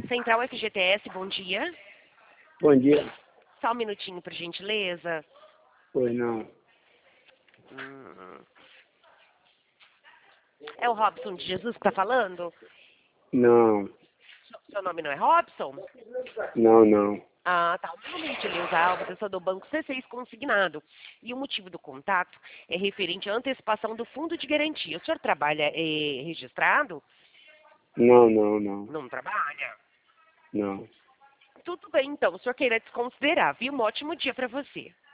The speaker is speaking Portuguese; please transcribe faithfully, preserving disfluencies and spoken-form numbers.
Central F G T S, bom dia. Bom dia. Só um minutinho, por gentileza. Pois não. Hum. É o Robson de Jesus que está falando? Não. Seu nome não é Robson? Não, não. Ah, tá. O meu nome é Gentileuza Alves, eu sou do Banco C seis Consignado. E o motivo do contato é referente à antecipação do fundo de garantia. O senhor trabalha é, registrado? Não, não, não. Não trabalha? Não. Tudo bem, então. O senhor queira desconsiderar, viu? Um ótimo dia para você.